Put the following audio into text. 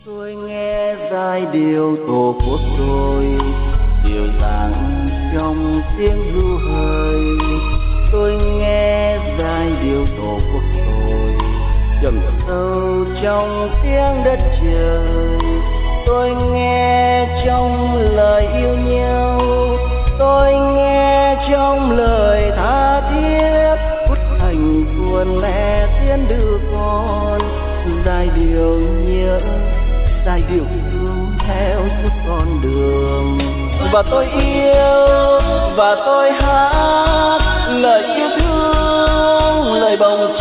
Tôi nghe giai điệu tổ quốc tôi, dịu dàng trong tiếng ru hơi. Tôi nghe giai điệu tổ quốc tôi, trầm sâu trong tiếng đất trời. Tôi nghe trong lời yêu nhau, tôi nghe trong lời tha thiết, phút thành tuôn mẹ tiến đưa con. Giai điệu nhớ, giai điệu thương theo suốt con đường. Và tôi yêu, và tôi hát lời yêu thương, lời bồng